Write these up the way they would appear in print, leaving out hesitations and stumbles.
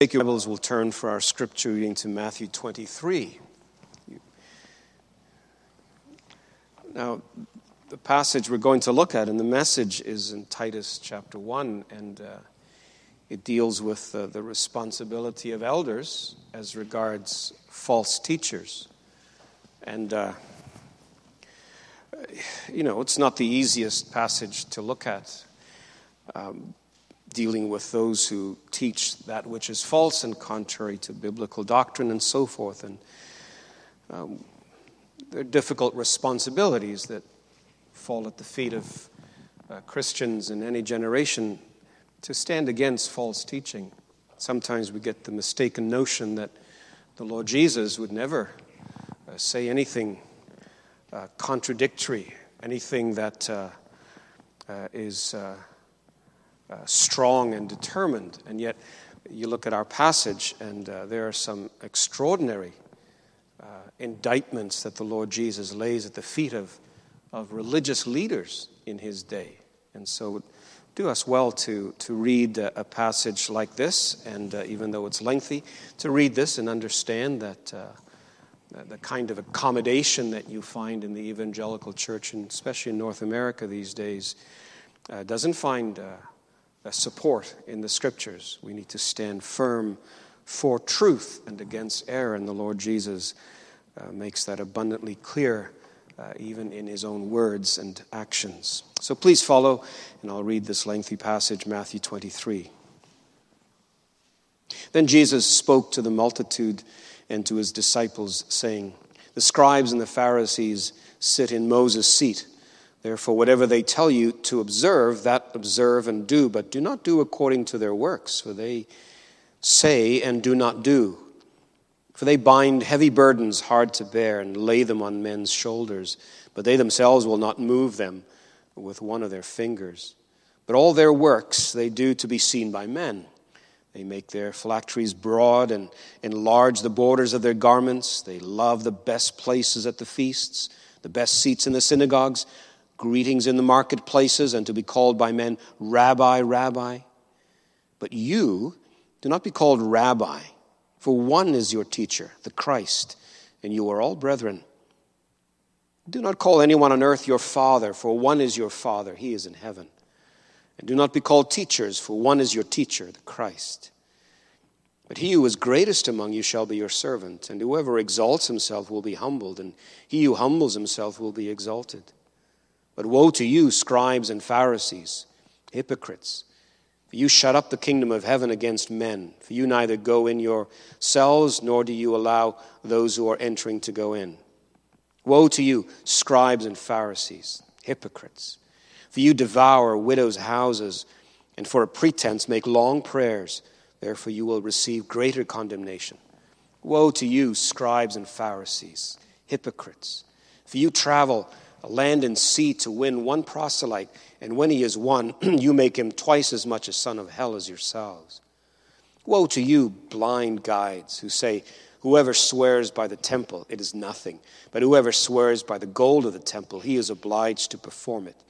Take your Bibles, we'll turn for our scripture reading to Matthew 23. Now, the passage we're going to look at in the Message is in Titus chapter 1, and it deals with the responsibility of elders as regards false teachers. And, it's not the easiest passage to look at, dealing with those who teach that which is false and contrary to biblical doctrine and so forth. And there are difficult responsibilities that fall at the feet of Christians in any generation to stand against false teaching. Sometimes we get the mistaken notion that the Lord Jesus would never say anything contradictory, anything that is strong and determined. And yet you look at our passage and there are some extraordinary indictments that the Lord Jesus lays at the feet of religious leaders in his day. And so it would do us well to read a passage like this, and even though it's lengthy, to read this and understand that the kind of accommodation that you find in the evangelical church, and especially in North America these days, doesn't find support in the Scriptures. We need to stand firm for truth and against error, and the Lord Jesus makes that abundantly clear even in his own words and actions. So please follow, and I'll read this lengthy passage, Matthew 23. Then Jesus spoke to the multitude and to his disciples, saying, "The scribes and the Pharisees sit in Moses' seat. Therefore, whatever they tell you to observe, that observe and do, but do not do according to their works, for they say and do not do. For they bind heavy burdens hard to bear and lay them on men's shoulders, but they themselves will not move them with one of their fingers. But all their works they do to be seen by men. They make their phylacteries broad and enlarge the borders of their garments. They love the best places at the feasts, the best seats in the synagogues, greetings in the marketplaces, and to be called by men, Rabbi, Rabbi. But you do not be called Rabbi, for one is your teacher, the Christ, and you are all brethren. Do not call anyone on earth your father, for one is your Father, he is in heaven. And do not be called teachers, for one is your teacher, the Christ. But he who is greatest among you shall be your servant, and whoever exalts himself will be humbled, and he who humbles himself will be exalted. But woe to you, scribes and Pharisees, hypocrites! For you shut up the kingdom of heaven against men. For you neither go in yourselves, nor do you allow those who are entering to go in. Woe to you, scribes and Pharisees, hypocrites! For you devour widows' houses, and for a pretense make long prayers. Therefore you will receive greater condemnation. Woe to you, scribes and Pharisees, hypocrites! For you travel land and sea to win one proselyte, and when he is won, you make him twice as much a son of hell as yourselves. Woe to you, blind guides, who say, whoever swears by the temple, it is nothing, but whoever swears by the gold of the temple, he is obliged to perform it.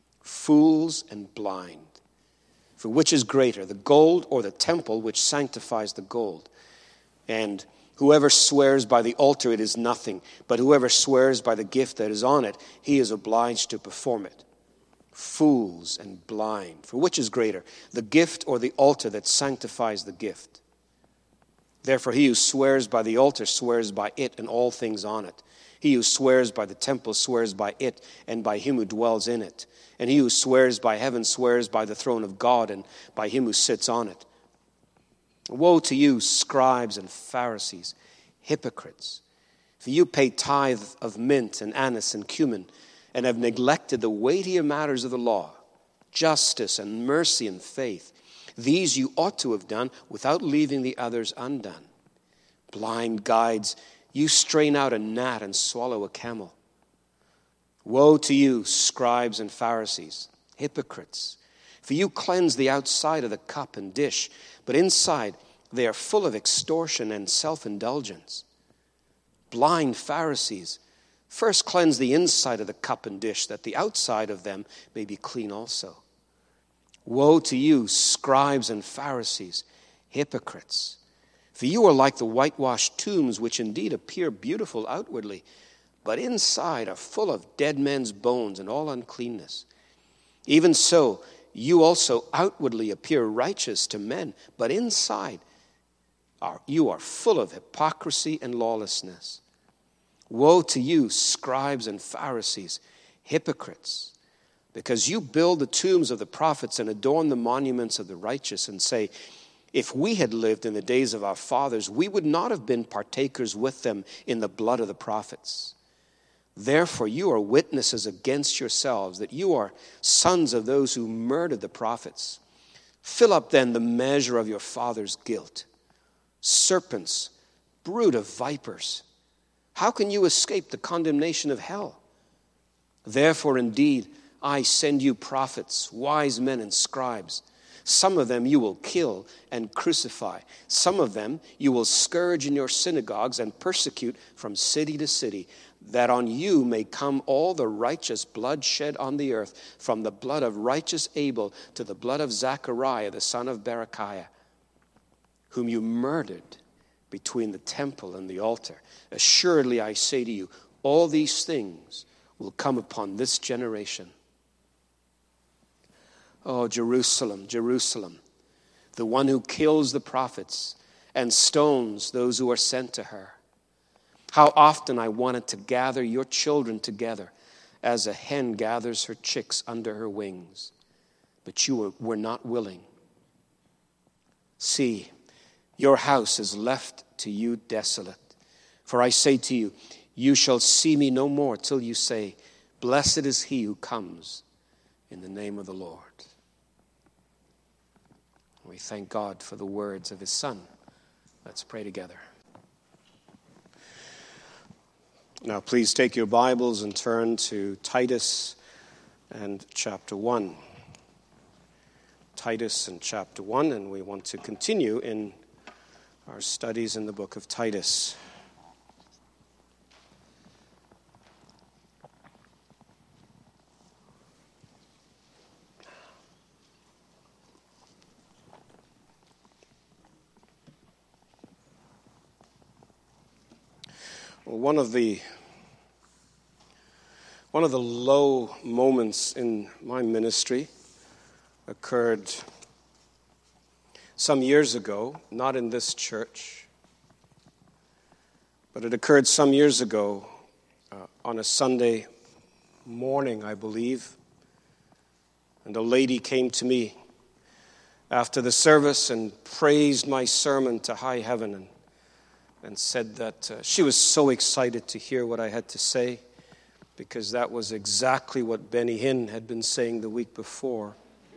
Fools and blind! For which is greater, the gold or the temple which sanctifies the gold? And whoever swears by the altar, it is nothing, but whoever swears by the gift that is on it, he is obliged to perform it. Fools and blind! For which is greater, the gift or the altar that sanctifies the gift? Therefore he who swears by the altar swears by it and all things on it. He who swears by the temple swears by it and by him who dwells in it. And he who swears by heaven swears by the throne of God and by him who sits on it. Woe to you, scribes and Pharisees, hypocrites! For you pay tithe of mint and anise and cumin, and have neglected the weightier matters of the law, justice and mercy and faith. These you ought to have done without leaving the others undone. Blind guides, you strain out a gnat and swallow a camel. Woe to you, scribes and Pharisees, hypocrites! For you cleanse the outside of the cup and dish, but inside they are full of extortion and self-indulgence. Blind Pharisees, first cleanse the inside of the cup and dish, that the outside of them may be clean also. Woe to you, scribes and Pharisees, hypocrites! For you are like the whitewashed tombs, which indeed appear beautiful outwardly, but inside are full of dead men's bones and all uncleanness. Even so, you also outwardly appear righteous to men, but inside you are full of hypocrisy and lawlessness. Woe to you, scribes and Pharisees, hypocrites, because you build the tombs of the prophets and adorn the monuments of the righteous, and say, if we had lived in the days of our fathers, we would not have been partakers with them in the blood of the prophets. Therefore, you are witnesses against yourselves that you are sons of those who murdered the prophets. Fill up then the measure of your father's guilt. Serpents, brood of vipers, how can you escape the condemnation of hell? Therefore, indeed, I send you prophets, wise men and scribes. Some of them you will kill and crucify. Some of them you will scourge in your synagogues and persecute from city to city, that on you may come all the righteous blood shed on the earth, from the blood of righteous Abel to the blood of Zechariah, the son of Berechiah, whom you murdered between the temple and the altar. Assuredly, I say to you, all these things will come upon this generation. Oh, Jerusalem, Jerusalem, the one who kills the prophets and stones those who are sent to her. How often I wanted to gather your children together as a hen gathers her chicks under her wings, but you were not willing. See, your house is left to you desolate. For I say to you, you shall see me no more till you say, blessed is he who comes in the name of the Lord. We thank God for the words of his Son. Let's pray together. Now please take your Bibles and turn to Titus and chapter 1. Titus and chapter 1, and we want to continue in our studies in the book of Titus. Well, one of the low moments in my ministry occurred some years ago, not in this church, but it occurred some years ago on a Sunday morning, I believe, and a lady came to me after the service and praised my sermon to high heaven and said that she was so excited to hear what I had to say, because that was exactly what Benny Hinn had been saying the week before.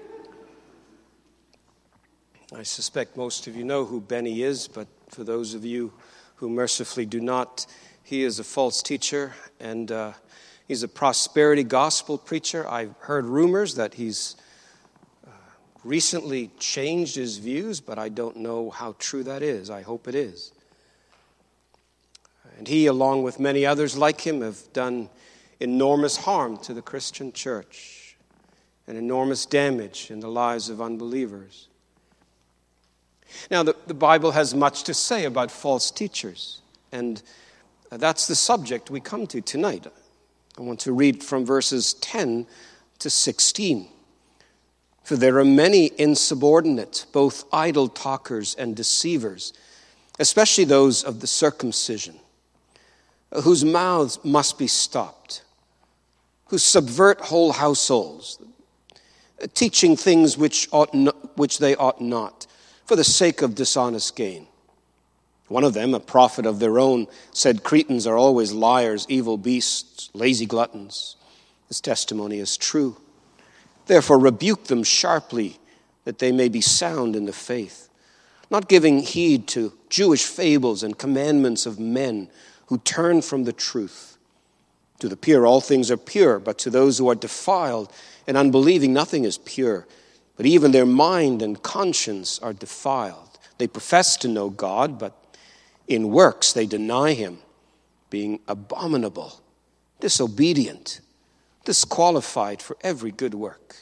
I suspect most of you know who Benny is, but for those of you who mercifully do not, he is a false teacher, and he's a prosperity gospel preacher. I've heard rumors that he's recently changed his views, but I don't know how true that is. I hope it is. And he, along with many others like him, have done enormous harm to the Christian church and enormous damage in the lives of unbelievers. Now, the Bible has much to say about false teachers, and that's the subject we come to tonight. I want to read from verses 10 to 16. For there are many insubordinate, both idle talkers and deceivers, especially those of the circumcision, whose mouths must be stopped, who subvert whole households, teaching things which they ought not, for the sake of dishonest gain. One of them, a prophet of their own, said, Cretans are always liars, evil beasts, lazy gluttons. This testimony is true. Therefore rebuke them sharply, that they may be sound in the faith, not giving heed to Jewish fables and commandments of men who turn from the truth. To the pure all things are pure, but to those who are defiled and unbelieving nothing is pure. But even their mind and conscience are defiled. They profess to know God, but in works they deny him, being abominable, disobedient, disqualified for every good work.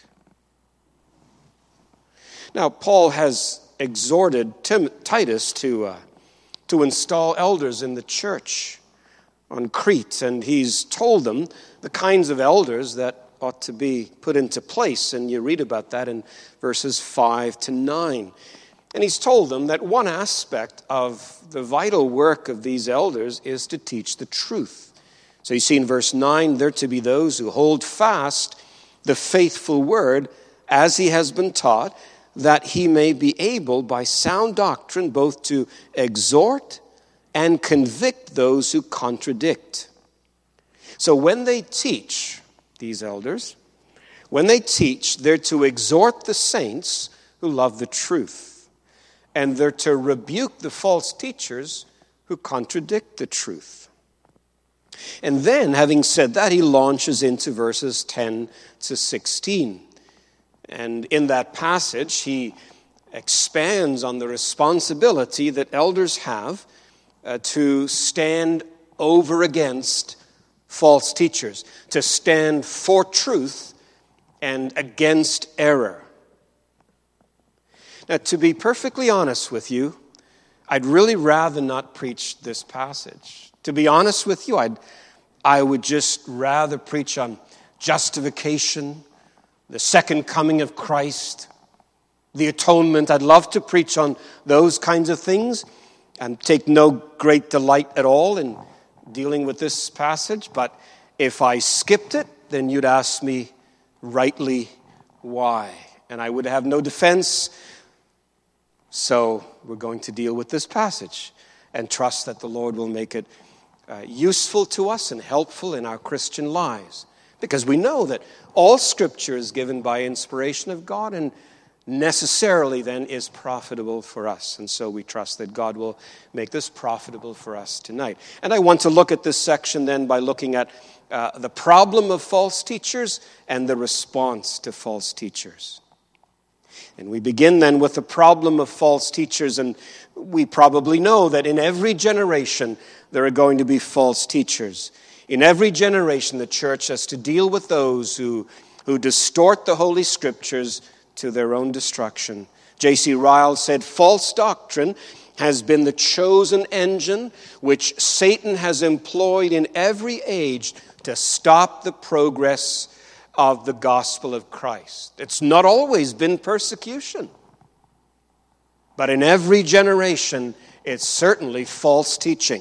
Now, Paul has exhorted Titus to to install elders in the church on Crete, and he's told them the kinds of elders that ought to be put into place, and you read about that in verses 5 to 9. And he's told them that one aspect of the vital work of these elders is to teach the truth. So you see in verse 9, they're to be those who hold fast the faithful word as he has been taught, that he may be able by sound doctrine both to exhort and convict those who contradict. So when they teach, these elders, when they teach, they're to exhort the saints who love the truth, and they're to rebuke the false teachers who contradict the truth. And then, having said that, he launches into verses 10 to 16. And in that passage, he expands on the responsibility that elders have to stand over against false teachers, to stand for truth and against error. Now, to be perfectly honest with you, I'd really rather not preach this passage. To be honest with you, I would just rather preach on justification, the second coming of Christ, the atonement. I'd love to preach on those kinds of things and take no great delight at all in dealing with this passage. But if I skipped it, then you'd ask me rightly why. And I would have no defense. So we're going to deal with this passage and trust that the Lord will make it useful to us and helpful in our Christian lives. Because we know that all Scripture is given by inspiration of God and necessarily then is profitable for us. And so we trust that God will make this profitable for us tonight. And I want to look at this section then by looking at the problem of false teachers and the response to false teachers. And we begin then with the problem of false teachers, and we probably know that in every generation there are going to be false teachers. In every generation, the church has to deal with those who distort the Holy Scriptures to their own destruction. J.C. Ryle said, "False doctrine has been the chosen engine which Satan has employed in every age to stop the progress of the gospel of Christ." It's not always been persecution, but in every generation, it's certainly false teaching.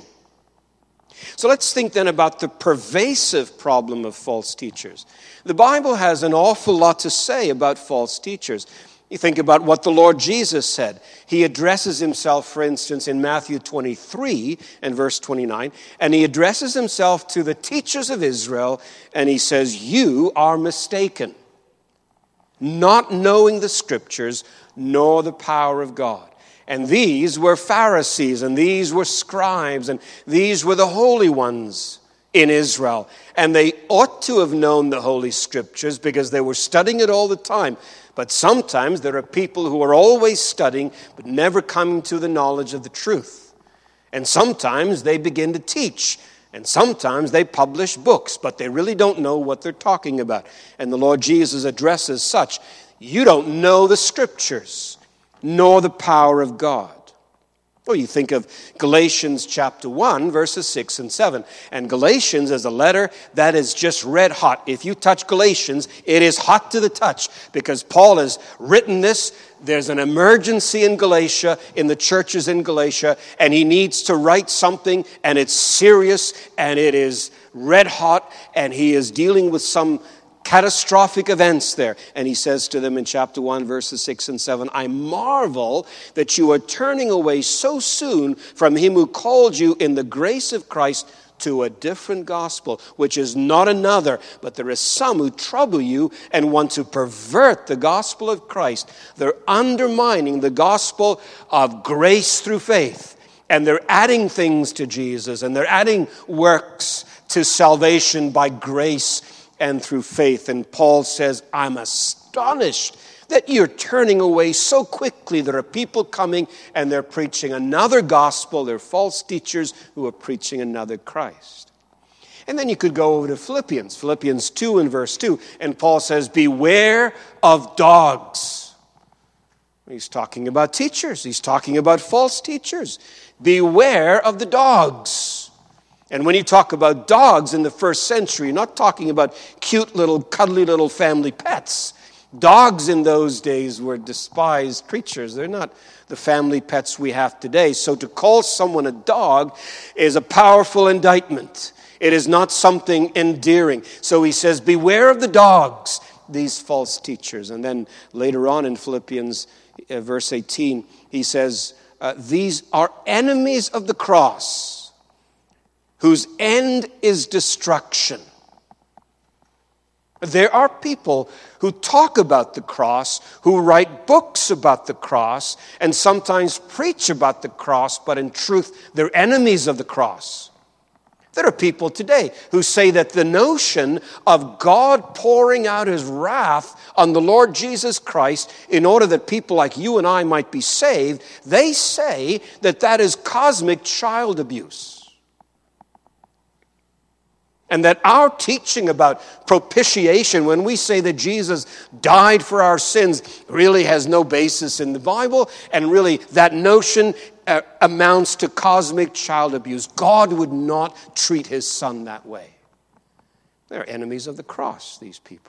So let's think then about the pervasive problem of false teachers. The Bible has an awful lot to say about false teachers. You think about what the Lord Jesus said. He addresses himself, for instance, in Matthew 23 and verse 29, and he addresses himself to the teachers of Israel, and he says, "You are mistaken, not knowing the Scriptures nor the power of God." And these were Pharisees, and these were scribes, and these were the holy ones in Israel. And they ought to have known the Holy Scriptures because they were studying it all the time. But sometimes there are people who are always studying but never coming to the knowledge of the truth. And sometimes they begin to teach, and sometimes they publish books, but they really don't know what they're talking about. And the Lord Jesus addresses such. You don't know the Scriptures, nor the power of God. Well, you think of Galatians chapter 1, verses 6 and 7. And Galatians is a letter that is just red hot. If you touch Galatians, it is hot to the touch because Paul has written this. There's an emergency in Galatia, in the churches in Galatia, and he needs to write something, and it's serious, and it is red hot, and he is dealing with some catastrophic events there. And he says to them in chapter 1, verses 6 and 7, "I marvel that you are turning away so soon from him who called you in the grace of Christ to a different gospel, which is not another, but there is some who trouble you and want to pervert the gospel of Christ. They're undermining the gospel of grace through faith, and they're adding things to Jesus, and they're adding works to salvation by grace and through faith." And Paul says, "I'm astonished that you're turning away so quickly. There are people coming and they're preaching another gospel. They're false teachers who are preaching another Christ." And then you could go over to Philippians 2 and verse 2. And Paul says, "Beware of dogs." He's talking about teachers. He's talking about false teachers. Beware of the dogs. And when you talk about dogs in the first century, you're not talking about cute little, cuddly little family pets. Dogs in those days were despised creatures. They're not the family pets we have today. So to call someone a dog is a powerful indictment. It is not something endearing. So he says, beware of the dogs, these false teachers. And then later on in Philippians verse 18, he says, these are enemies of the cross, whose end is destruction. There are people who talk about the cross, who write books about the cross, and sometimes preach about the cross, but in truth, they're enemies of the cross. There are people today who say that the notion of God pouring out his wrath on the Lord Jesus Christ in order that people like you and I might be saved, they say that that is cosmic child abuse. And that our teaching about propitiation, when we say that Jesus died for our sins, really has no basis in the Bible, and really that notion amounts to cosmic child abuse. God would not treat his son that way. They're enemies of the cross, these people.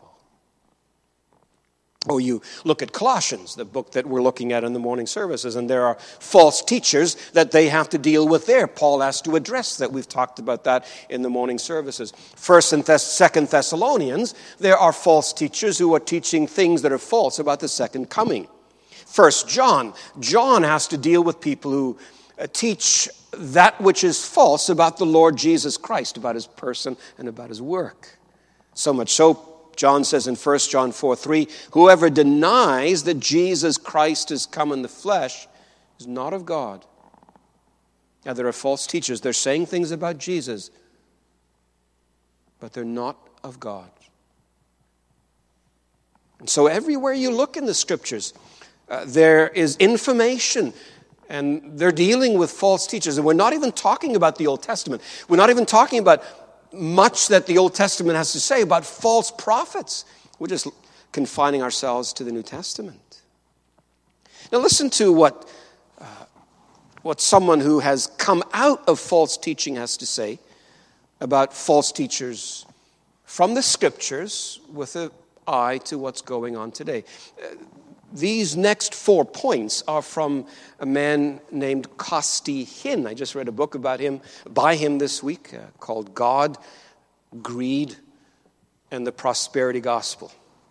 Oh, you look at Colossians, the book that we're looking at in the morning services, and there are false teachers that they have to deal with there. Paul has to address that. We've talked about that in the morning services. 1st and 2nd Thessalonians, there are false teachers who are teaching things that are false about the second coming. 1 John has to deal with people who teach that which is false about the Lord Jesus Christ, about his person and about his work. So much so, John says in 1 John 4:3, whoever denies that Jesus Christ has come in the flesh is not of God. Now, there are false teachers. They're saying things about Jesus, but they're not of God. And so everywhere you look in the Scriptures, there is information, and they're dealing with false teachers. And we're not even talking about the Old Testament. We're not even talking about much that the Old Testament has to say about false prophets. We're just confining ourselves to the New Testament. Now listen to what someone who has come out of false teaching has to say about false teachers from the Scriptures with an eye to what's going on today. These next 4 points are from a man named Costi Hinn. I just read a book by him this week called God, Greed, and the Prosperity Gospel.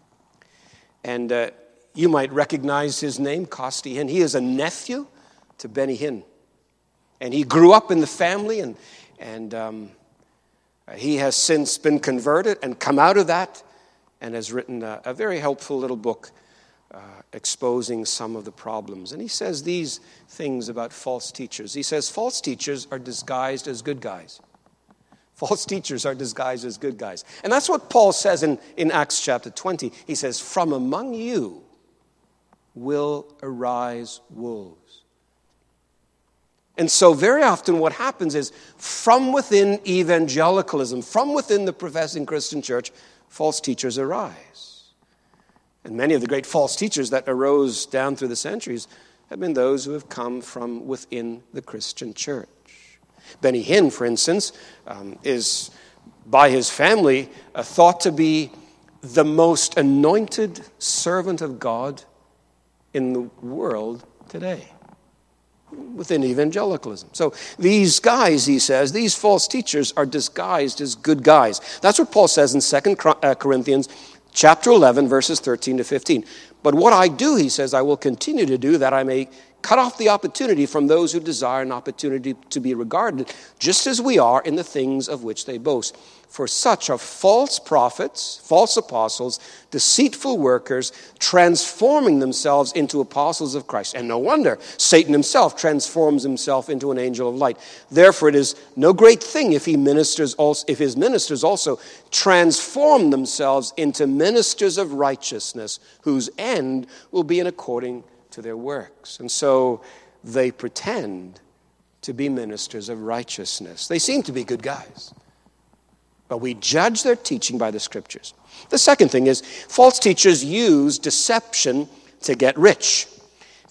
And you might recognize his name, Costi Hinn. He is a nephew to Benny Hinn. And he grew up in the family, and he has since been converted and come out of that and has written a very helpful little book exposing some of the problems. And he says these things about false teachers. He says false teachers are disguised as good guys. False teachers are disguised as good guys. And that's what Paul says in Acts chapter 20. He says, from among you will arise wolves. And so very often what happens is from within evangelicalism, from within the professing Christian church, false teachers arise. And many of the great false teachers that arose down through the centuries have been those who have come from within the Christian church. Benny Hinn, for instance, is by his family thought to be the most anointed servant of God in the world today, within evangelicalism. So these guys, he says, these false teachers are disguised as good guys. That's what Paul says in 2 Corinthians chapter 11, verses 13 to 15. But what I do, he says, I will continue to do, that I may cut off the opportunity from those who desire an opportunity to be regarded, just as we are in the things of which they boast. For such are false prophets, false apostles, deceitful workers, transforming themselves into apostles of Christ. And no wonder Satan himself transforms himself into an angel of light. Therefore, it is no great thing if his ministers also transform themselves into ministers of righteousness, whose end will be in according to their works. And so they pretend to be ministers of righteousness. They seem to be good guys. But we judge their teaching by the Scriptures. The second thing is false teachers use deception to get rich.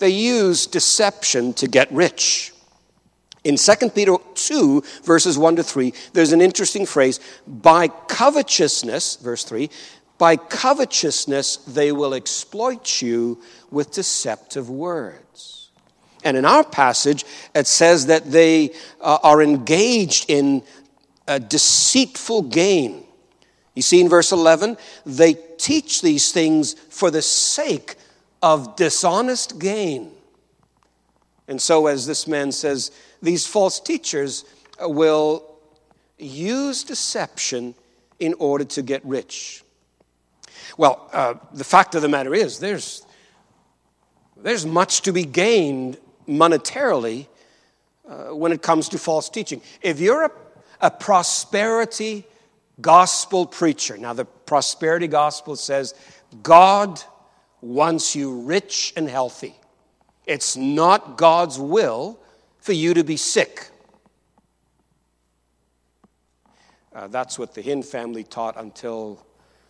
they use deception to get rich. In 2 Peter 2, verses 1 to 3, there's an interesting phrase, by covetousness, verse 3, by covetousness they will exploit you with deceptive words. And in our passage, it says that they are engaged in a deceitful gain. You see in verse 11, they teach these things for the sake of dishonest gain. And so, as this man says, these false teachers will use deception in order to get rich. Well, the fact of the matter is, there's much to be gained monetarily when it comes to false teaching. If you're a prosperity gospel preacher, now the prosperity gospel says God wants you rich and healthy. It's not God's will for you to be sick. That's what the Hinn family taught until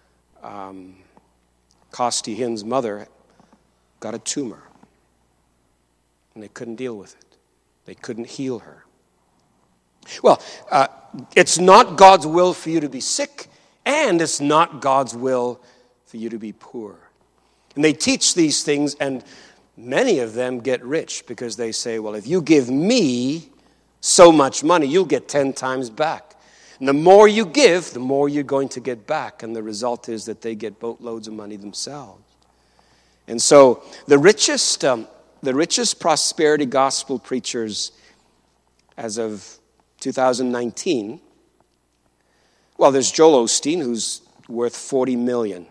Costi Hinn's mother got a tumor. And they couldn't deal with it. They couldn't heal her. Well, it's not God's will for you to be sick, and it's not God's will for you to be poor. And they teach these things, and many of them get rich because they say, well, if you give me so much money, you'll get 10 times back. And the more you give, the more you're going to get back. And the result is that they get boatloads of money themselves. And so the richest prosperity gospel preachers as of 2019, well, there's Joel Osteen, who's worth $40 million.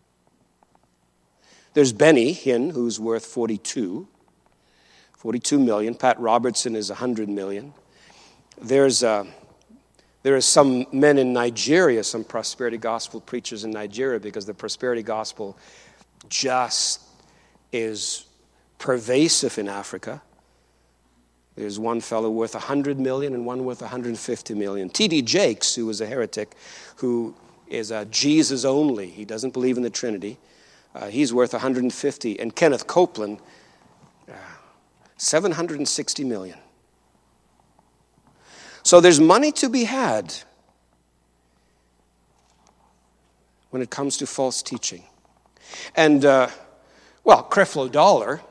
There's Benny Hinn, who's worth 42 million. Pat Robertson is 100 million. There are some men in Nigeria, some prosperity gospel preachers in Nigeria, because the prosperity gospel just is pervasive in Africa. There's one fellow worth 100 million and one worth 150 million. T.D. Jakes, who was a heretic, who is a Jesus only. He doesn't believe in the Trinity. He's worth 150. And Kenneth Copeland, 760 million. So there's money to be had when it comes to false teaching. And, Creflo Dollar,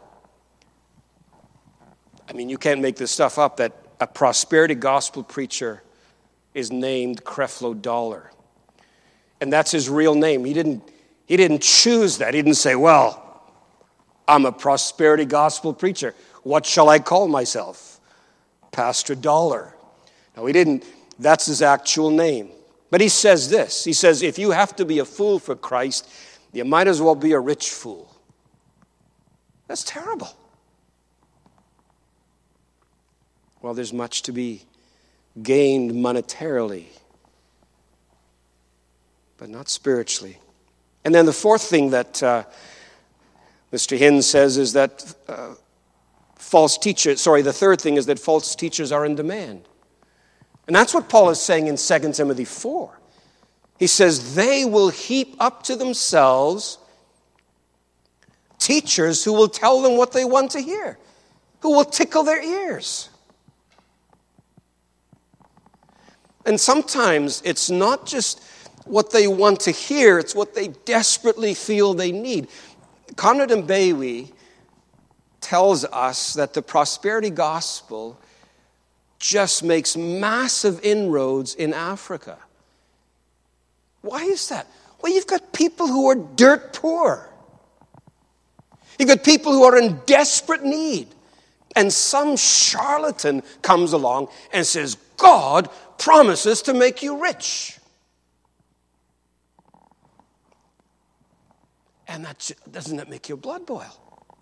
I mean, you can't make this stuff up, that a prosperity gospel preacher is named Creflo Dollar. And that's his real name. He didn't choose that. He didn't say, well, I'm a prosperity gospel preacher. What shall I call myself? Pastor Dollar. No, he didn't. That's his actual name. But he says this. He says, if you have to be a fool for Christ, you might as well be a rich fool. That's terrible. Well, there's much to be gained monetarily, but not spiritually. And then the fourth thing that Mr. Hinn says is that the third thing is that false teachers are in demand. And that's what Paul is saying in 2 Timothy 4. He says, they will heap up to themselves teachers who will tell them what they want to hear, who will tickle their ears. And sometimes it's not just what they want to hear, it's what they desperately feel they need. Conrad Mbewe tells us that the prosperity gospel just makes massive inroads in Africa. Why is that? Well, you've got people who are dirt poor. You've got people who are in desperate need. And some charlatan comes along and says, God promises to make you rich. And doesn't that make your blood boil?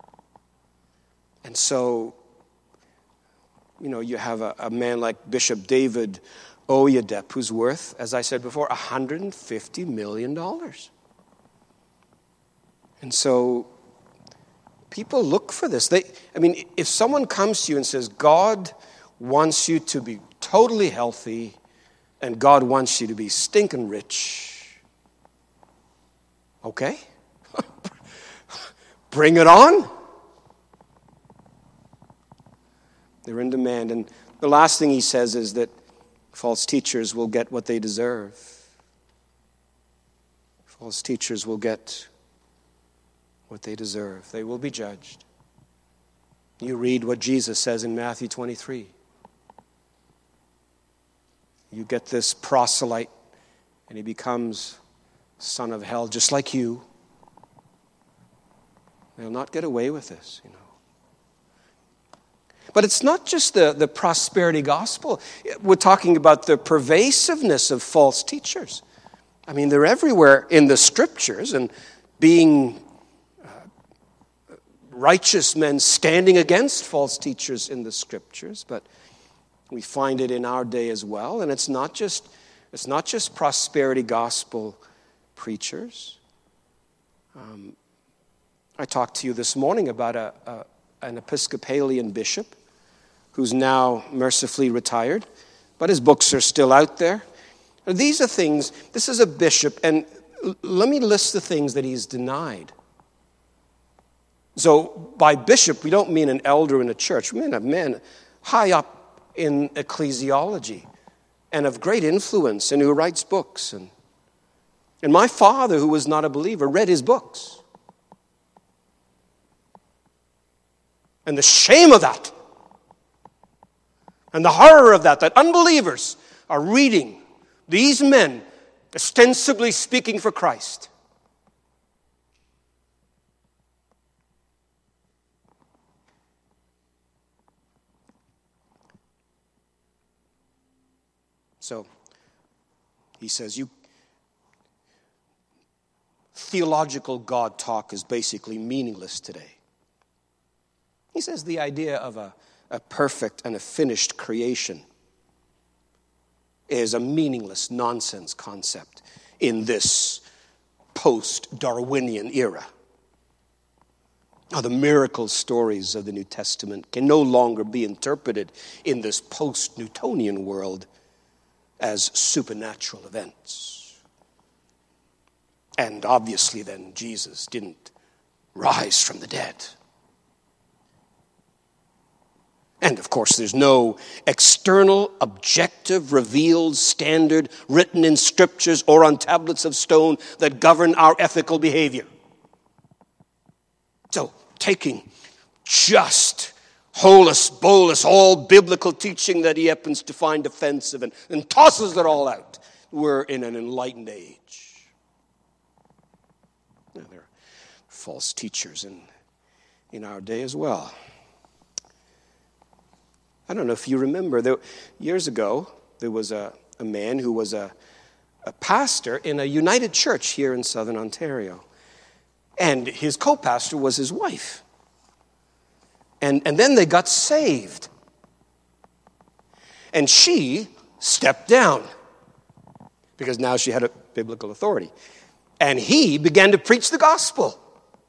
And so, you have a man like Bishop David Oyedepo, who's worth, as I said before, $150 million. And so people look for this. If someone comes to you and says, God wants you to be totally healthy and God wants you to be stinking rich, okay? Bring it on. They're in demand. And the last thing he says is that false teachers will get what they deserve. False teachers will get what they deserve. They will be judged. You read what Jesus says in Matthew 23. You get this proselyte, and he becomes son of hell, just like you. They'll not get away with this, you know. But it's not just the prosperity gospel. We're talking about the pervasiveness of false teachers. I mean, they're everywhere in the Scriptures, and being righteous men standing against false teachers in the Scriptures. But we find it in our day as well, and it's not just prosperity gospel preachers. I talked to you this morning about an Episcopalian bishop who's now mercifully retired, but his books are still out there. These are things, this is a bishop, and let me list the things that he's denied. So by bishop, we don't mean an elder in a church. We mean a man high up in ecclesiology and of great influence and who writes books. And my father, who was not a believer, read his books. And the shame of that, and the horror of that unbelievers are reading these men ostensibly speaking for Christ. So, he says, theological God talk is basically meaningless today. He says the idea of a perfect and a finished creation is a meaningless nonsense concept in this post-Darwinian era. Now, the miracle stories of the New Testament can no longer be interpreted in this post-Newtonian world as supernatural events. And obviously then Jesus didn't rise from the dead. And of course there's no external, objective, revealed standard written in scriptures or on tablets of stone that govern our ethical behavior. So taking just holus bolus, all biblical teaching that he happens to find offensive and tosses it all out. We're in an enlightened age. Now, there are false teachers in our day as well. I don't know if you remember, years ago, there was a man who was a pastor in a United Church here in southern Ontario. And his co-pastor was his wife. And then they got saved. And she stepped down because now she had a biblical authority. And he began to preach the gospel.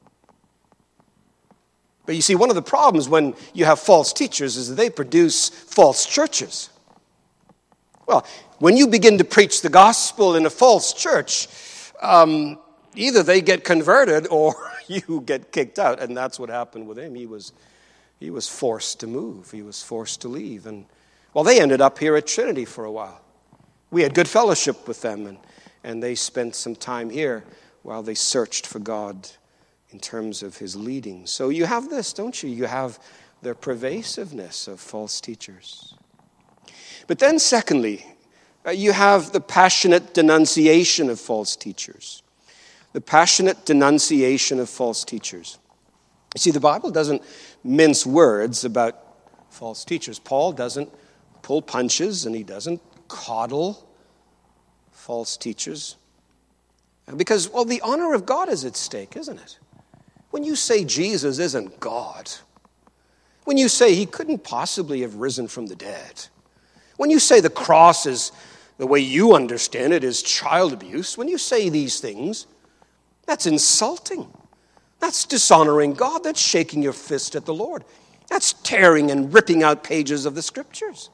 But you see, one of the problems when you have false teachers is that they produce false churches. Well, when you begin to preach the gospel in a false church, either they get converted or you get kicked out. And that's what happened with him. He was forced to move. He was forced to leave. And well, they ended up here at Trinity for a while. We had good fellowship with them, and they spent some time here while they searched for God in terms of his leading. So you have this, don't you? You have the pervasiveness of false teachers. But then secondly, you have the passionate denunciation of false teachers. The passionate denunciation of false teachers. You see, the Bible doesn't mince words about false teachers. Paul doesn't pull punches, and he doesn't coddle false teachers. Because, well, the honor of God is at stake, isn't it? When you say Jesus isn't God, when you say he couldn't possibly have risen from the dead, when you say the cross is, the way you understand it, is child abuse, when you say these things, that's insulting. That's dishonoring God. That's shaking your fist at the Lord. That's tearing and ripping out pages of the Scriptures.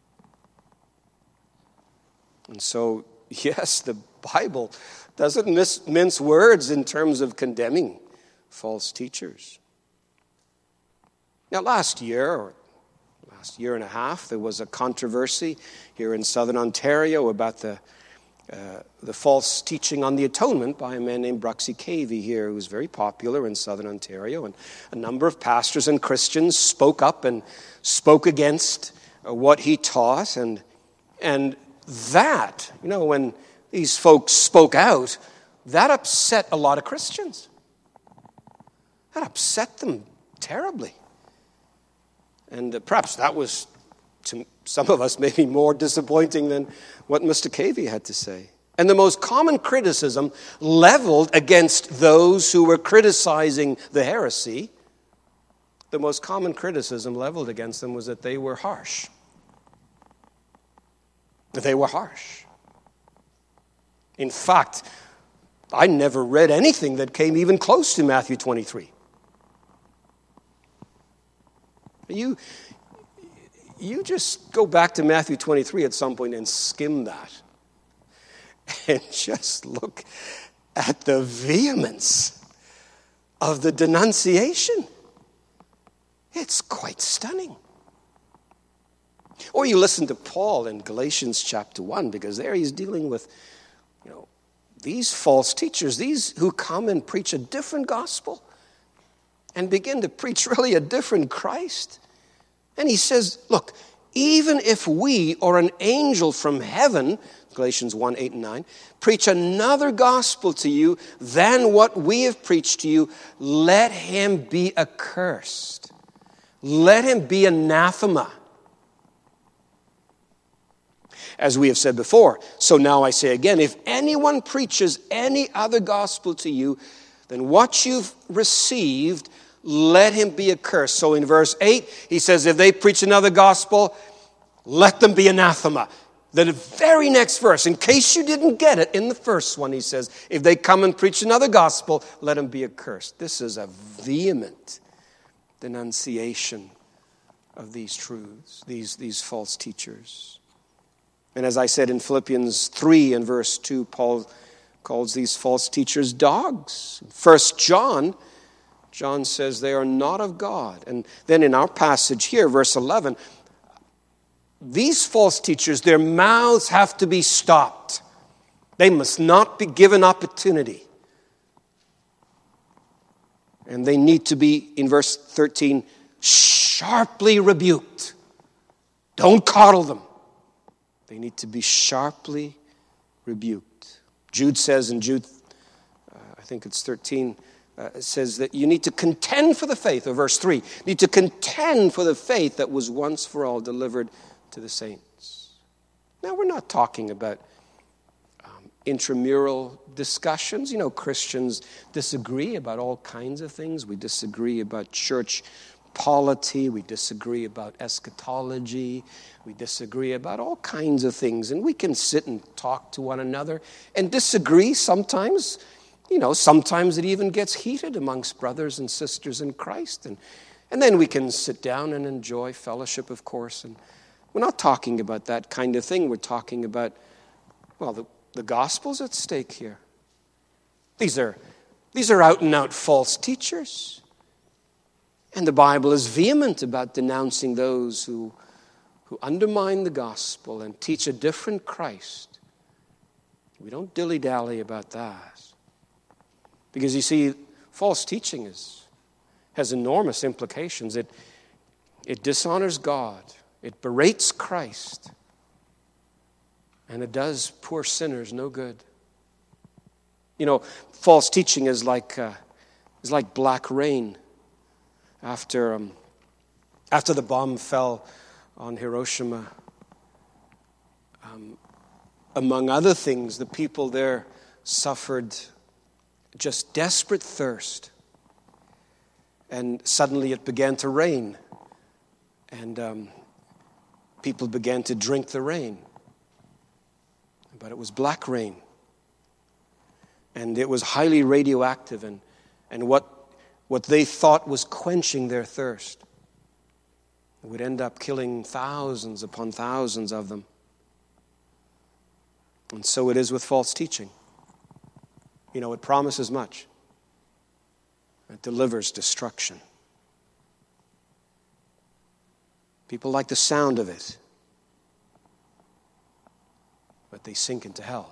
And so, yes, the Bible doesn't mince words in terms of condemning false teachers. Now, last year, or last year and a half, there was a controversy here in southern Ontario about the false teaching on the atonement by a man named Bruxy Cavey here, who was very popular in southern Ontario. And a number of pastors and Christians spoke up and spoke against what he taught. And that, when these folks spoke out, that upset a lot of Christians. That upset them terribly. And perhaps that was, to some of us, maybe more disappointing than what Mr. Cavey had to say. And the most common criticism leveled against those who were criticizing the heresy, the most common criticism leveled against them was that they were harsh. That they were harsh. In fact, I never read anything that came even close to Matthew 23. You just go back to Matthew 23 at some point and skim that. And just look at the vehemence of the denunciation. It's quite stunning. Or you listen to Paul in Galatians chapter 1, because there he's dealing with, these false teachers, these who come and preach a different gospel and begin to preach really a different Christ. And he says, look, even if we or an angel from heaven, Galatians 1, 8 and 9, preach another gospel to you than what we have preached to you, let him be accursed. Let him be anathema. As we have said before, so now I say again, if anyone preaches any other gospel to you than what you've received, let him be accursed. So in verse 8, he says, if they preach another gospel, let them be anathema. Then the very next verse, in case you didn't get it, in the first one he says, if they come and preach another gospel, let them be accursed. This is a vehement denunciation of these truths, these false teachers. And as I said in Philippians 3 and verse 2, Paul calls these false teachers dogs. 1 John says they are not of God. And then in our passage here, verse 11, these false teachers, their mouths have to be stopped. They must not be given opportunity. And they need to be, in verse 13, sharply rebuked. Don't coddle them. They need to be sharply rebuked. Jude says in Jude, I think it's 13, it says that you need to contend for the faith, or verse 3, need to contend for the faith that was once for all delivered to the saints. Now, we're not talking about intramural discussions. Christians disagree about all kinds of things. We disagree about church polity. We disagree about eschatology. We disagree about all kinds of things. And we can sit and talk to one another and disagree sometimes. Sometimes it even gets heated amongst brothers and sisters in Christ. And then we can sit down and enjoy fellowship, of course. And we're not talking about that kind of thing. We're talking about, the gospel's at stake here. These are out and out false teachers. And the Bible is vehement about denouncing those who undermine the gospel and teach a different Christ. We don't dilly-dally about that. Because you see, false teaching has enormous implications. It dishonors God. It berates Christ. And it does poor sinners no good. False teaching is like black rain. After the bomb fell on Hiroshima, among other things, the people there suffered just desperate thirst. And suddenly it began to rain. And people began to drink the rain. But it was black rain. And it was highly radioactive. And what they thought was quenching their thirst would end up killing thousands upon thousands of them. And so it is with false teaching. It promises much. It delivers destruction. People like the sound of it, but they sink into hell.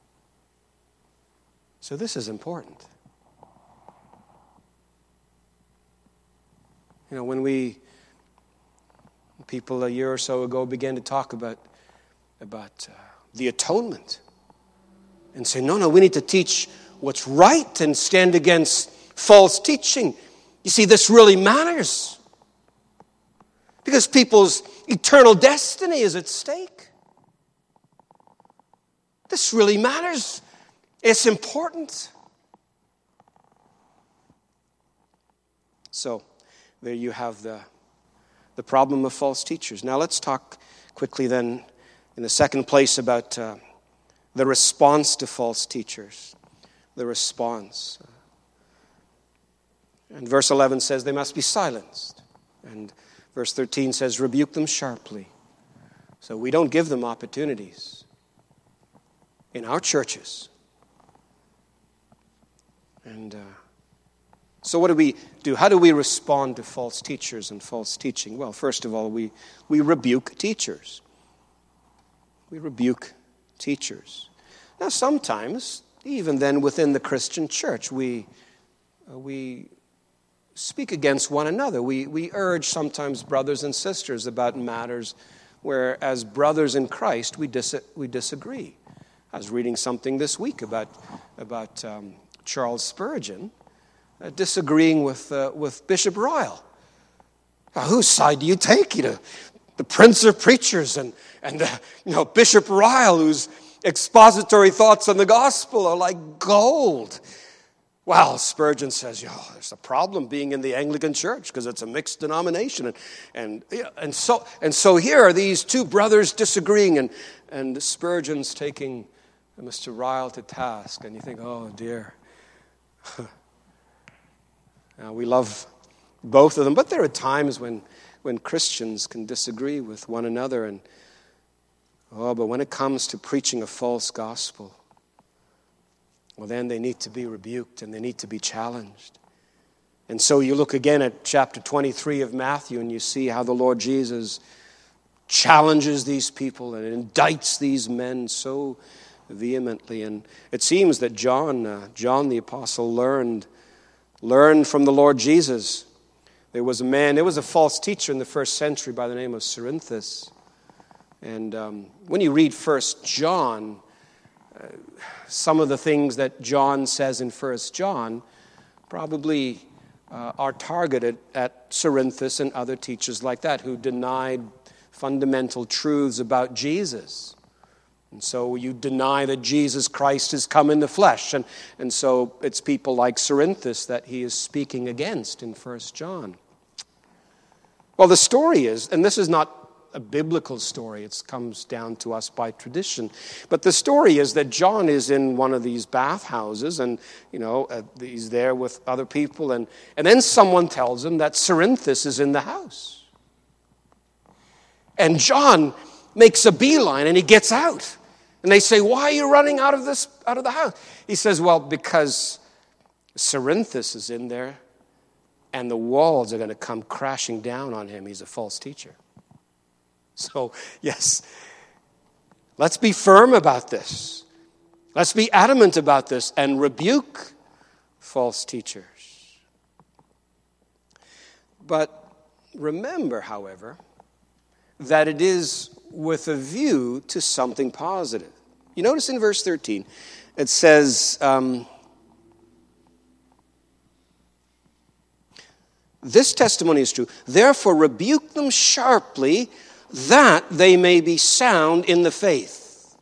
So this is important. You know, when people a year or so ago began to talk about the atonement and say, no, we need to teach what's right and stand against false teaching. You see, this really matters because people's eternal destiny is at stake. This really matters. It's important. So, there you have the problem of false teachers. Now let's talk quickly then in the second place about the response to false teachers. The response. And verse 11 says they must be silenced. And verse 13 says rebuke them sharply. So we don't give them opportunities in our churches. And so what do we do? How do we respond to false teachers and false teaching? Well, first of all, we rebuke teachers. We rebuke teachers. Now, sometimes, even then within the Christian church, we speak against one another. We urge sometimes brothers and sisters about matters where, as brothers in Christ, we disagree. I was reading something this week about Charles Spurgeon disagreeing with Bishop Ryle. Now, whose side do you take? The Prince of Preachers and Bishop Ryle, whose expository thoughts on the gospel are like gold. Well, Spurgeon says, there's a problem being in the Anglican Church because it's a mixed denomination, and so here are these two brothers disagreeing, and Spurgeon's taking Mr. Ryle to task, and you think, oh dear. We love both of them, but there are times when Christians can disagree with one another, but when it comes to preaching a false gospel, well, then they need to be rebuked and they need to be challenged. And so you look again at chapter 23 of Matthew and you see how the Lord Jesus challenges these people and indicts these men so vehemently. And it seems that John the Apostle learned from the Lord Jesus. There was a false teacher in the first century by the name of Cerinthus. And when you read 1 John, some of the things that John says in 1 John probably are targeted at Cerinthus and other teachers like that who denied fundamental truths about Jesus. And so you deny that Jesus Christ has come in the flesh. And so it's people like Cerinthus that he is speaking against in 1 John. Well, the story is, and this is not a biblical story, it comes down to us by tradition, but the story is that John is in one of these bathhouses and, he's there with other people and then someone tells him that Cerinthus is in the house. And John makes a beeline and he gets out. And they say, why are you running out of the house? He says, well, because Cerinthus is in there and the walls are going to come crashing down on him. He's a false teacher. So, yes, let's be firm about this. Let's be adamant about this and rebuke false teachers. But remember, however, that it is with a view to something positive. You notice in verse 13, it says, this testimony is true. Therefore, rebuke them sharply, that they may be sound in the faith.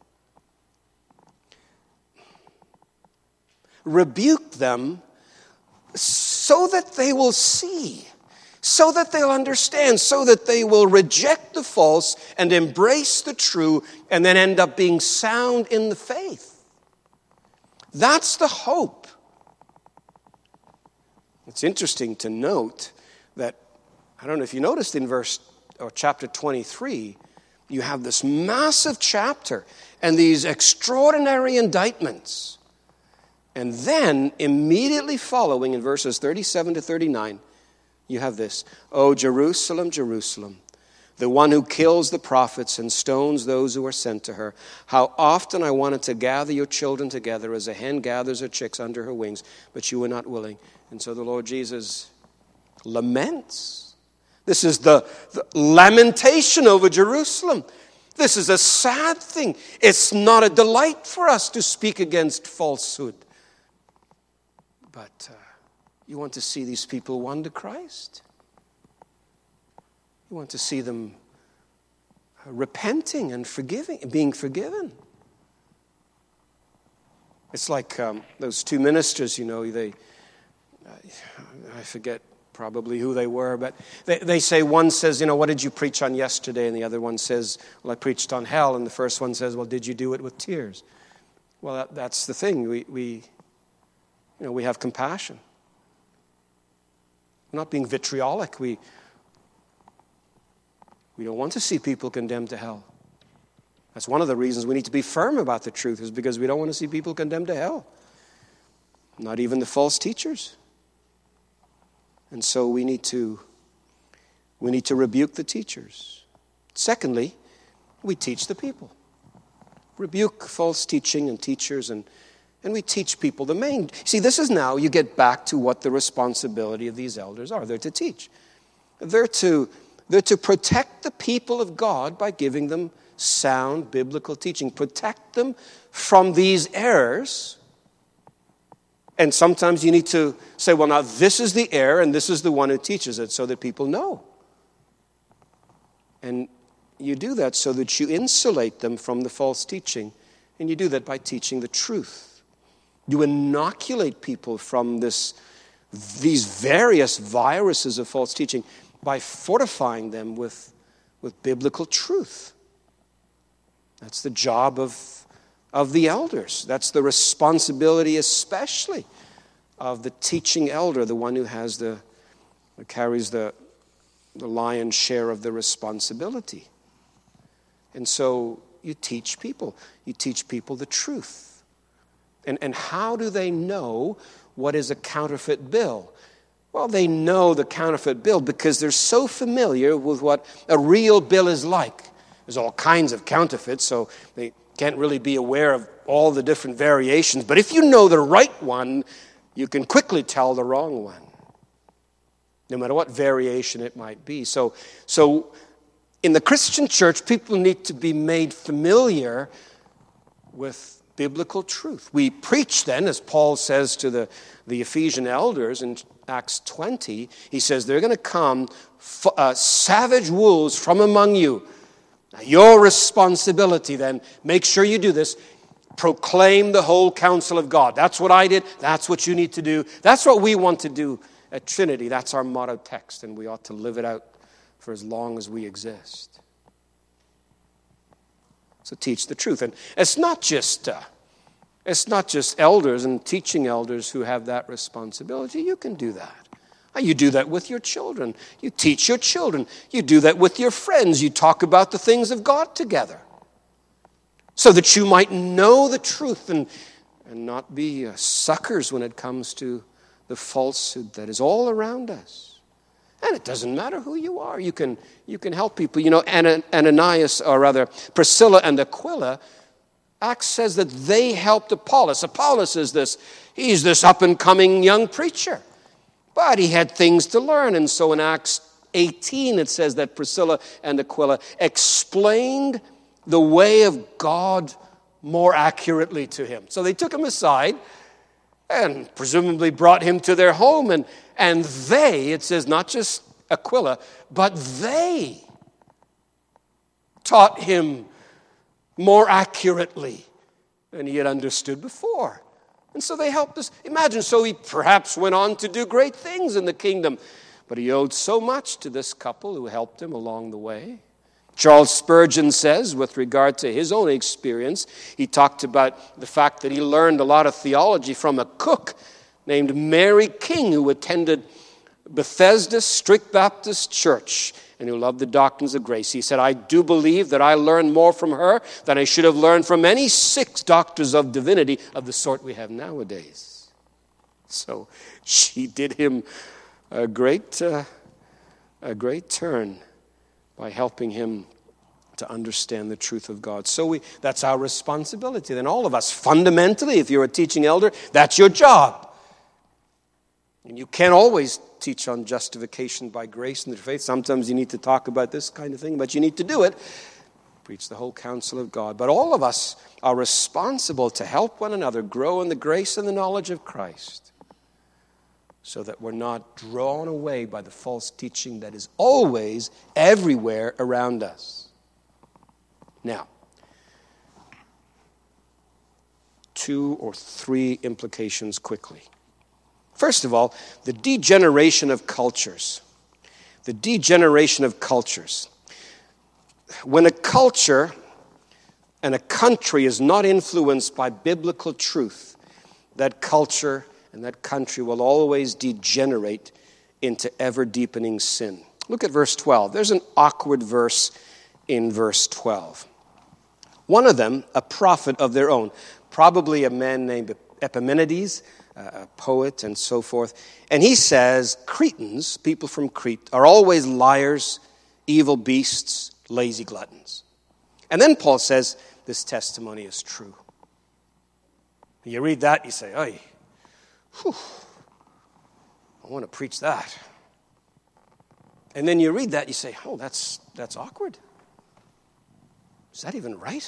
Rebuke them so that they will see, so that they'll understand, so that they will reject the false and embrace the true and then end up being sound in the faith. That's the hope. It's interesting to note that, I don't know if you noticed in chapter 23, you have this massive chapter and these extraordinary indictments. And then, immediately following in verses 37 to 39, you have this, O Jerusalem, Jerusalem, the one who kills the prophets and stones those who are sent to her. How often I wanted to gather your children together as a hen gathers her chicks under her wings, but you were not willing. And so the Lord Jesus laments. This is the lamentation over Jerusalem. This is a sad thing. It's not a delight for us to speak against falsehood. But you want to see these people won to Christ. You want to see them repenting and forgiving, being forgiven. It's like those two ministers, I forget probably who they were, but they say, one says, what did you preach on yesterday? And the other one says, well, I preached on hell. And the first one says, well, did you do it with tears? Well, that's the thing. We have compassion. We're not being vitriolic. We don't want to see people condemned to hell. That's one of the reasons we need to be firm about the truth, is because we don't want to see people condemned to hell. Not even the false teachers. And so we need to rebuke the teachers. Secondly, we teach the people. Rebuke false teaching and teachers, and we teach people the main. See, this is now you get back to what the responsibility of these elders are. They're to teach. They're to protect the people of God by giving them sound biblical teaching. Protect them from these errors. And sometimes you need to say, well, now this is the error and this is the one who teaches it, so that people know. And you do that so that you insulate them from the false teaching. And you do that by teaching the truth. You inoculate people from these various viruses of false teaching by fortifying them with biblical truth. That's the job of the elders. That's the responsibility especially of the teaching elder, the one who carries the lion's share of the responsibility. And so you teach people. You teach people the truth. And how do they know what is a counterfeit bill? Well, they know the counterfeit bill because they're so familiar with what a real bill is like. There's all kinds of counterfeits, so they can't really be aware of all the different variations. But if you know the right one, you can quickly tell the wrong one, no matter what variation it might be. So in the Christian church, people need to be made familiar with biblical truth. We preach then, as Paul says to the Ephesian elders in Acts 20, he says, they're going to come savage wolves from among you. Now, your responsibility then, make sure you do this, proclaim the whole counsel of God. That's what I did. That's what you need to do. That's what we want to do at Trinity. That's our motto text, and we ought to live it out for as long as we exist. So teach the truth. And it's not just elders and teaching elders who have that responsibility. You can do that. You do that with your children. You teach your children. You do that with your friends. You talk about the things of God together so that you might know the truth and not be suckers when it comes to the falsehood that is all around us. And it doesn't matter who you are. You can help people. Ananias, or rather Priscilla and Aquila, Acts says that they helped Apollos. Apollos he's this up-and-coming young preacher. But he had things to learn. And so in Acts 18, it says that Priscilla and Aquila explained the way of God more accurately to him. So they took him aside and presumably brought him to their home. And they, it says not just Aquila, but they taught him more accurately than he had understood before. And so they helped us. Imagine, so he perhaps went on to do great things in the kingdom. But he owed so much to this couple who helped him along the way. Charles Spurgeon says, with regard to his own experience, he talked about the fact that he learned a lot of theology from a cook named Mary King, who attended Bethesda Strict Baptist Church and who loved the doctrines of grace. He said, I do believe that I learned more from her than I should have learned from any 6 doctors of divinity of the sort we have nowadays. So she did him a great turn by helping him to understand the truth of God. So that's our responsibility. Then all of us, fundamentally, if you're a teaching elder, that's your job. And you can't always teach on justification by grace and the faith. Sometimes you need to talk about this kind of thing, but you need to do it. Preach the whole counsel of God. But all of us are responsible to help one another grow in the grace and the knowledge of Christ, so that we're not drawn away by the false teaching that is always everywhere around us. Now, 2 or 3 implications quickly. First of all, the degeneration of cultures. The degeneration of cultures. When a culture and a country is not influenced by biblical truth, that culture and that country will always degenerate into ever-deepening sin. Look at verse 12. There's an awkward verse in verse 12. One of them, a prophet of their own, probably a man named Epimenides, a poet and so forth. And he says, Cretans, people from Crete, are always liars, evil beasts, lazy gluttons. And then Paul says, this testimony is true. You read that, you say, "Oy, whew, I want to preach that." And then you read that, you say, "Oh, that's awkward. Is that even right?"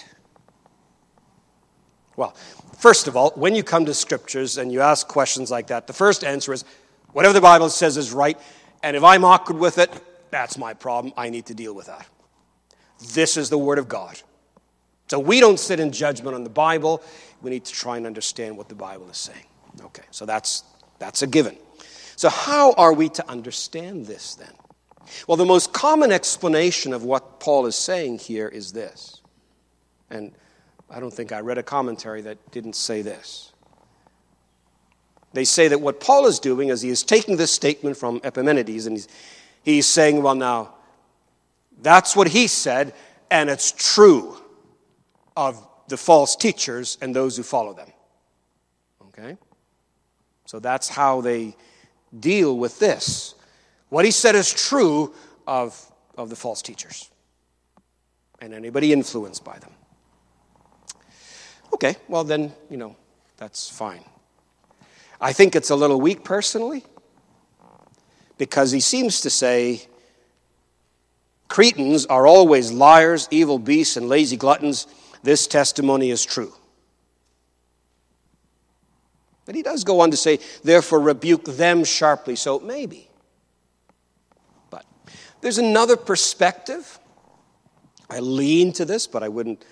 Well, first of all, when you come to scriptures and you ask questions like that, the first answer is, whatever the Bible says is right, and if I'm awkward with it, that's my problem. I need to deal with that. This is the Word of God. So we don't sit in judgment on the Bible. We need to try and understand what the Bible is saying. Okay, so that's a given. So how are we to understand this then? Well, the most common explanation of what Paul is saying here is this. And I don't think I read a commentary that didn't say this. They say that what Paul is doing is he is taking this statement from Epimenides and he's saying, well, now, that's what he said, and it's true of the false teachers and those who follow them. Okay? So that's how they deal with this. What he said is true of the false teachers and anybody influenced by them. Okay, well then, that's fine. I think it's a little weak personally, because he seems to say Cretans are always liars, evil beasts, and lazy gluttons. This testimony is true. But he does go on to say, therefore rebuke them sharply. So maybe. But there's another perspective. I lean to this, but I wouldn't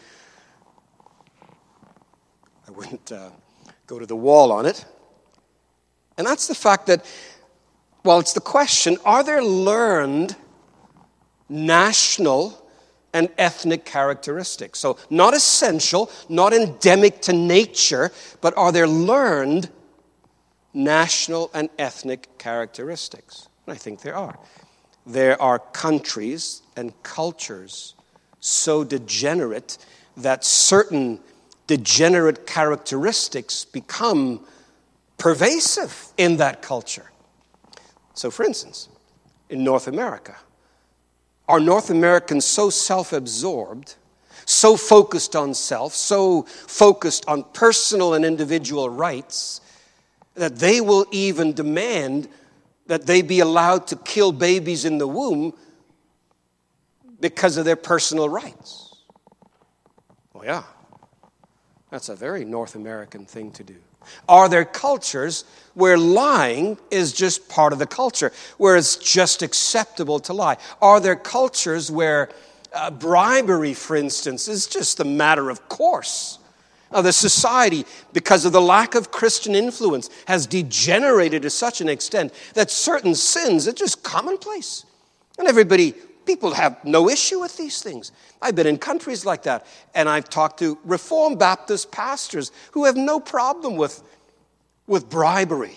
go to the wall on it. And that's the fact that, well, it's the question, are there learned national and ethnic characteristics? So not essential, not endemic to nature, but are there learned national and ethnic characteristics? And I think there are. There are countries and cultures so degenerate that certain degenerate characteristics become pervasive in that culture. So, for instance, in North America, are North Americans so self-absorbed, so focused on self, so focused on personal and individual rights, that they will even demand that they be allowed to kill babies in the womb because of their personal rights? Oh yeah, that's a very North American thing to do. Are there cultures where lying is just part of the culture, where it's just acceptable to lie? Are there cultures where bribery, for instance, is just a matter of course? Now, the society, because of the lack of Christian influence, has degenerated to such an extent that certain sins are just commonplace. And people have no issue with these things. I've been in countries like that, and I've talked to Reformed Baptist pastors who have no problem with bribery.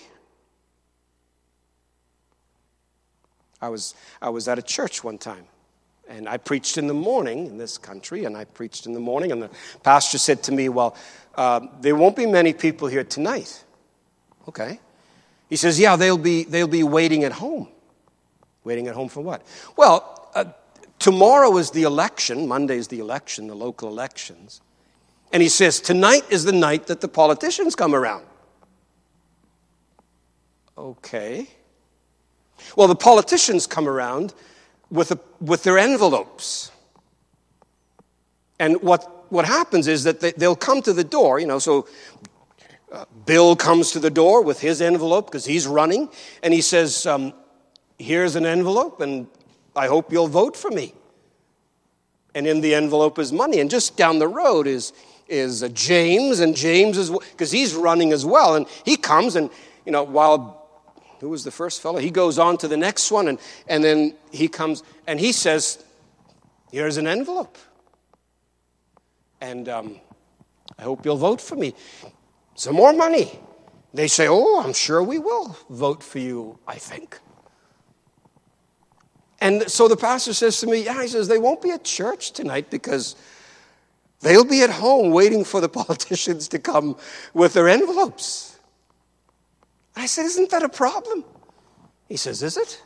I was at a church one time, and I preached in the morning in this country, and the pastor said to me, well, there won't be many people here tonight. Okay. He says, yeah, they'll be waiting at home. Waiting at home for what? Well, tomorrow is the election. Monday is the election, the local elections. And he says, tonight is the night that the politicians come around. Okay. Well, the politicians come around with their envelopes. And what happens is that they'll come to the door, so Bill comes to the door with his envelope because he's running, and he says, here's an envelope, and I hope you'll vote for me. And in the envelope is money. And just down the road is James, and James is, because he's running as well, and he comes, and, while, who was the first fellow? He goes on to the next one, and then he comes, and he says, here's an envelope. And I hope you'll vote for me. Some more money. They say, oh, I'm sure we will vote for you, I think. And so the pastor says to me, he says, they won't be at church tonight because they'll be at home waiting for the politicians to come with their envelopes. I said, isn't that a problem? He says, is it?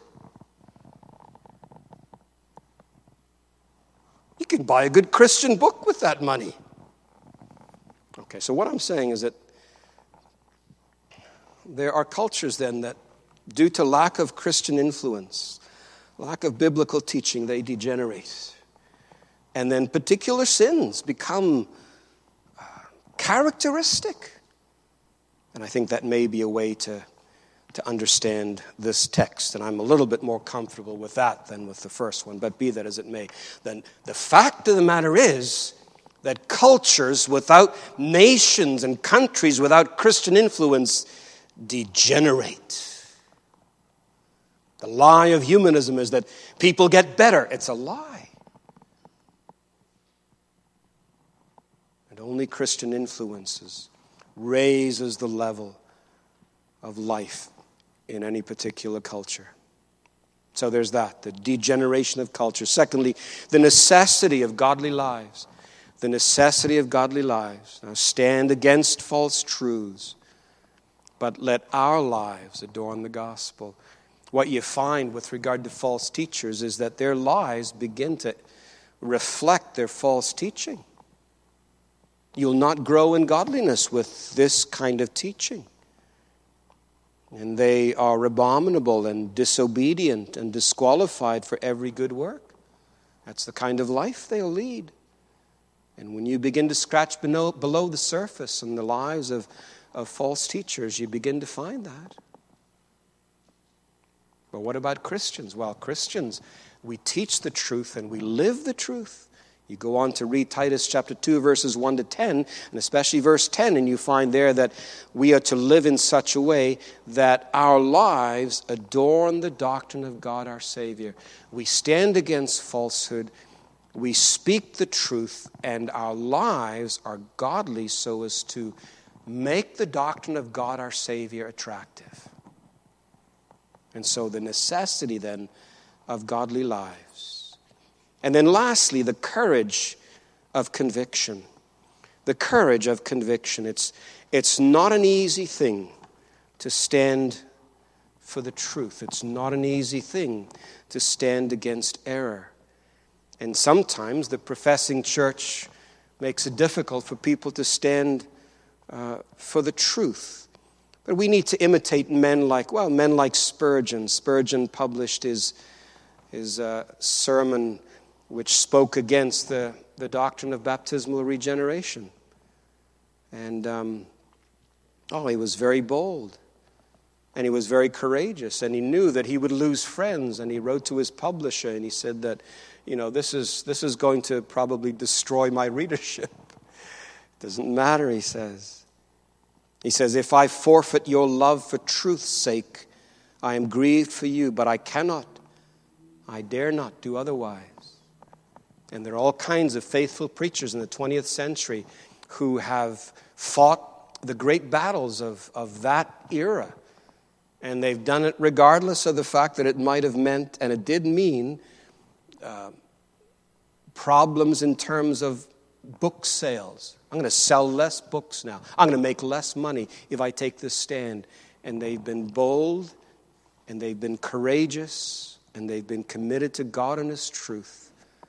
You can buy a good Christian book with that money. Okay, so what I'm saying is that there are cultures then that, due to lack of Christian influence, lack of biblical teaching, they degenerate. And then particular sins become characteristic. And I think that may be a way to understand this text. And I'm a little bit more comfortable with that than with the first one. But be that as it may, then the fact of the matter is that cultures without nations and countries without Christian influence degenerate. The lie of humanism is that people get better. It's a lie. And only Christian influences raises the level of life in any particular culture. So there's that, the degeneration of culture. Secondly, the necessity of godly lives. The necessity of godly lives. Now stand against false truths, but let our lives adorn the gospel. What you find with regard to false teachers is that their lives begin to reflect their false teaching. You'll not grow in godliness with this kind of teaching. And they are abominable and disobedient and disqualified for every good work. That's the kind of life they'll lead. And when you begin to scratch below the surface in the lives of false teachers, you begin to find that. But what about Christians? Well, Christians, we teach the truth and we live the truth. You go on to read Titus chapter 2, verses 1 to 10, and especially verse 10, and you find there that we are to live in such a way that our lives adorn the doctrine of God our Savior. We stand against falsehood, we speak the truth, and our lives are godly so as to make the doctrine of God our Savior attractive. And so the necessity then of godly lives. And then lastly, the courage of conviction. The courage of conviction. It's not an easy thing to stand for the truth. It's not an easy thing to stand against error. And sometimes the professing church makes it difficult for people to stand for the truth. But we need to imitate men like Spurgeon. Spurgeon published his sermon which spoke against the doctrine of baptismal regeneration. And he was very bold. And he was very courageous. And he knew that he would lose friends. And he wrote to his publisher and he said that, this is going to probably destroy my readership. It doesn't matter, he says. He says, if I forfeit your love for truth's sake, I am grieved for you, but I dare not do otherwise. And there are all kinds of faithful preachers in the 20th century who have fought the great battles of that era. And they've done it regardless of the fact that it might have meant, and it did mean, problems in terms of book sales. I'm going to sell less books now. I'm going to make less money if I take this stand. And they've been bold, and they've been courageous, and they've been committed to God and His truth.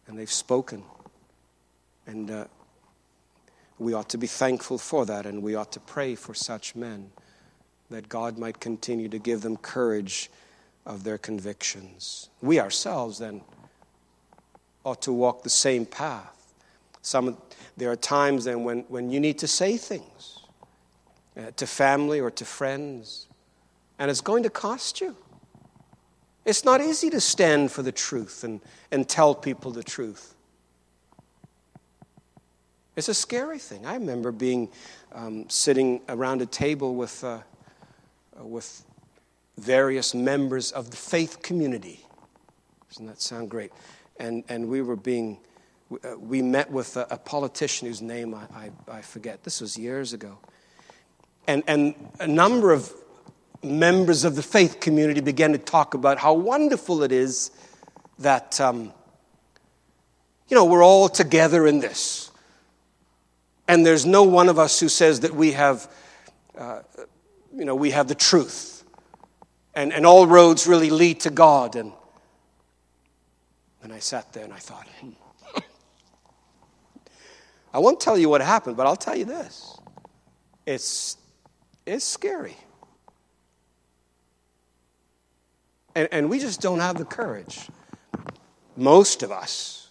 and they've spoken. And we ought to be thankful for that, and we ought to pray for such men, that God might continue to give them courage of their convictions. We ourselves then ought to walk the same path. There are times then when you need to say things to family or to friends, and it's going to cost you. It's not easy to stand for the truth and tell people the truth. It's a scary thing. I remember being sitting around a table with various members of the faith community. Doesn't that sound great? And we met with a politician whose name I forget. This was years ago. And a number of members of the faith community began to talk about how wonderful it is that, we're all together in this. And there's no one of us who says that we have the truth. And all roads really lead to God. And I sat there and I thought, I won't tell you what happened, but I'll tell you this. It's scary. And we just don't have the courage, most of us,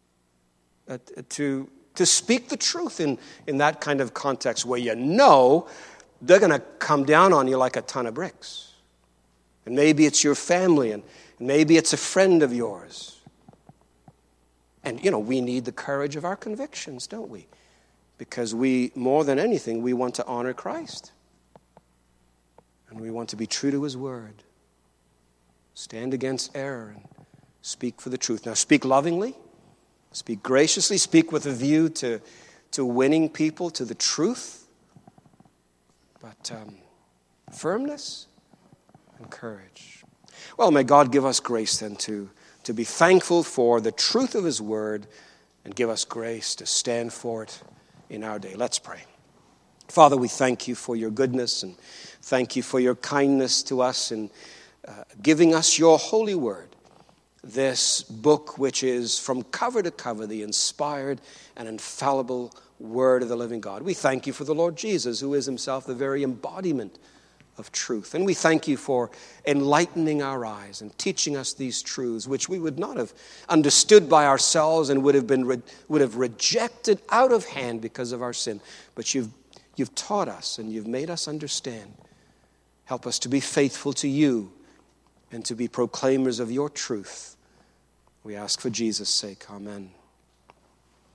to speak the truth in that kind of context where they're going to come down on you like a ton of bricks. And maybe it's your family, and maybe it's a friend of yours. And, we need the courage of our convictions, don't we? Because more than anything, we want to honor Christ. And we want to be true to His word. Stand against error and speak for the truth. Now, speak lovingly. Speak graciously. Speak with a view to winning people to the truth. But firmness and courage. Well, may God give us grace then to be thankful for the truth of His word and give us grace to stand for it in our day. Let's pray. Father, we thank you for your goodness and thank you for your kindness to us in giving us your holy word, this book which is from cover to cover the inspired and infallible word of the living God. We thank you for the Lord Jesus, who is himself the very embodiment of truth. And we thank you for enlightening our eyes and teaching us these truths, which we would not have understood by ourselves and would have rejected out of hand because of our sin. But you've taught us and you've made us understand. Help us to be faithful to you and to be proclaimers of your truth. We ask for Jesus' sake. Amen.